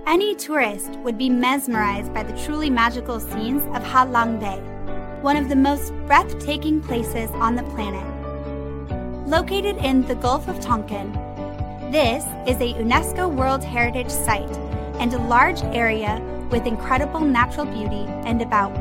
Any tourist would be mesmerized by the truly magical scenes of Ha Long Bay, one of the most breathtaking places on the planet. Located in the Gulf of Tonkin, this is a UNESCO World Heritage Site and a large area with incredible natural beauty and about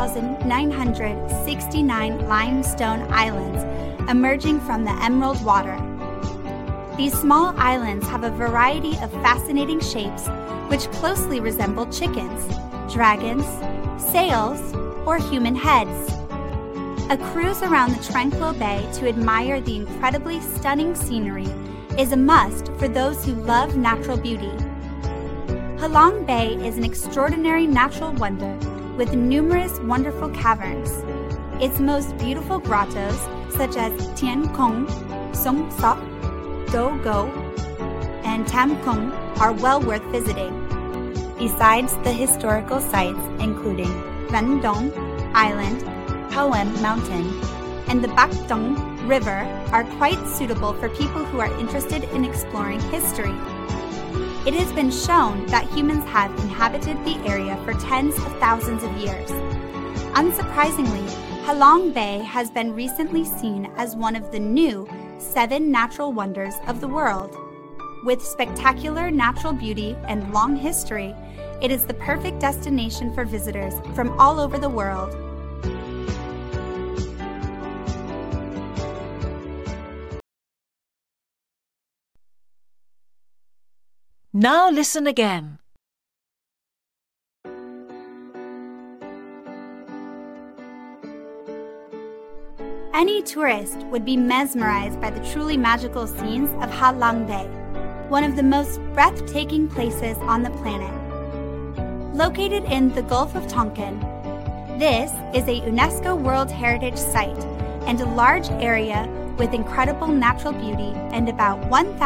1,969 limestone islands emerging from the emerald water. These small islands have a variety of fascinating shapes which closely resemble chickens, dragons, sails, or human heads. A cruise around the tranquil bay to admire the incredibly stunning scenery is a must for those who love natural beauty. Ha Long Bay is an extraordinary natural wonder with numerous wonderful caverns. Its most beautiful grottos, such as Tien Kung, Song Sok, Do Go, and Tam Kung, are well worth visiting. Besides the historical sites including Van Dong Island, Poem Mountain, and the Bac Dong River are quite suitable for people who are interested in exploring history. It has been shown that humans have inhabited the area for tens of thousands of years. Unsurprisingly, Ha Long Bay has been recently seen as one of the new 7 natural wonders of the world. With spectacular natural beauty and long history, it is the perfect destination for visitors from all over the world. Now listen again. Any tourist would be mesmerized by the truly magical scenes of Ha Long Bay, one of the most breathtaking places on the planet. Located in the Gulf of Tonkin, this is a UNESCO World Heritage Site and a large area with incredible natural beauty and about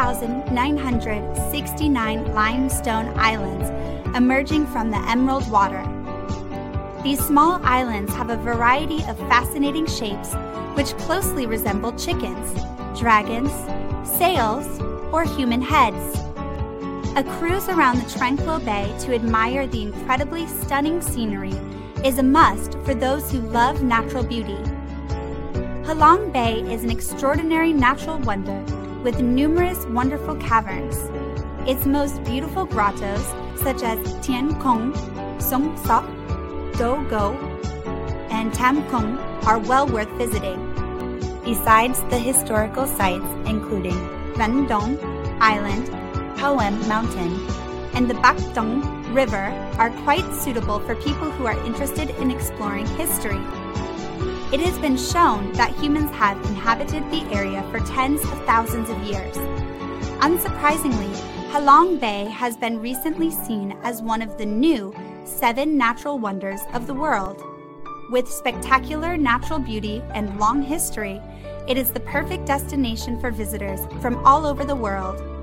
1,969 limestone islands emerging from the emerald water. These small islands have a variety of fascinating shapes which closely resemble chickens, dragons, sails, or human heads. A cruise around the tranquil bay to admire the incredibly stunning scenery is a must for those who love natural beauty. Ha Long Bay is an extraordinary natural wonder with numerous wonderful caverns. Its most beautiful grottos, such as Tien Kung, Song Sok, Do Go, and Tam Kung, are well worth visiting. Besides the historical sites including Van Dong Island, Poem Mountain, and the Bac Dong River are quite suitable for people who are interested in exploring history. It has been shown that humans have inhabited the area for tens of thousands of years. Unsurprisingly, Ha Long Bay has been recently seen as one of the new 7 natural wonders of the world. With spectacular natural beauty and long history, it is the perfect destination for visitors from all over the world.